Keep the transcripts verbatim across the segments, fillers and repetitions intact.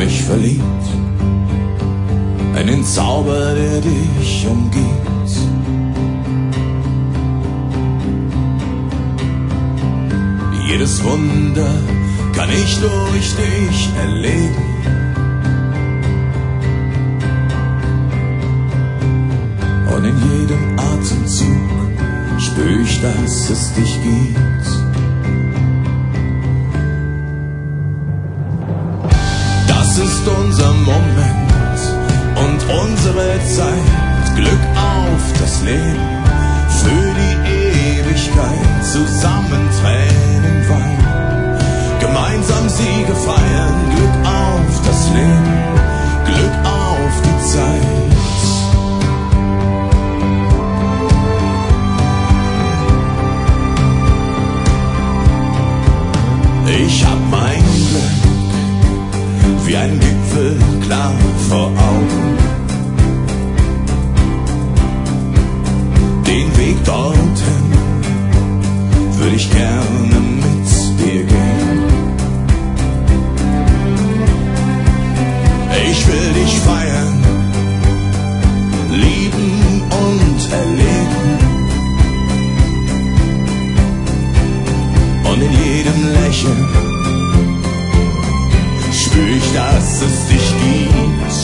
mich verliebt in den Zauber, der dich umgibt. Jedes Wunder kann ich durch dich erleben. Und in jedem Atemzug spür ich, dass es dich gibt. Das ist unser Moment und unsere Zeit. Glück auf das Leben, für die Ewigkeit. Zusammen Tränen weinen, gemeinsam Siege feiern. Glück auf das Leben, Glück auf die Zeit. Ich hab mein Glück wie ein Gipfel klar vor Augen. Den Weg dorthin würde ich gerne mit dir gehen. Ich will dich feiern, lieben und erleben. Und in jedem Lächeln spür ich, dass es dich gibt.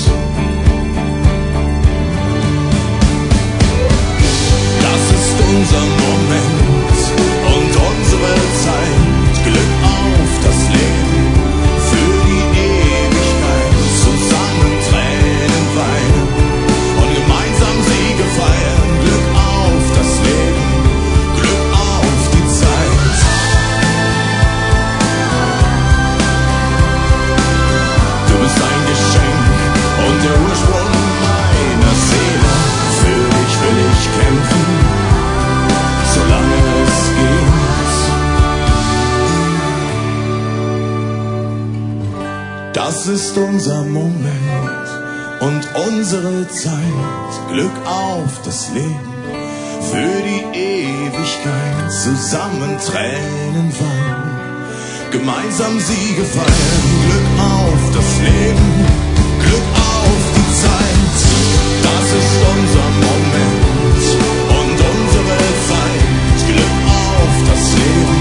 Das ist unser Moment und unsere Zeit. Glück auf das Leben, für die Ewigkeit. Zusammen Tränen weinen und gemeinsam Siege feiern. Glück auf das Leben, Glück auf die Zeit. Du bist ein Geschenk und der Ursprung meiner Seele. Für dich will ich kämpfen, solange es geht. Das ist unser Moment und unsere Zeit. Glück auf das Leben, für die Ewigkeit. Zusammen Tränen weinen, gemeinsam Siege feiern. Glück auf das Leben, Glück auf die Zeit. Das ist unser Moment und unsere Zeit. Glück auf das Leben,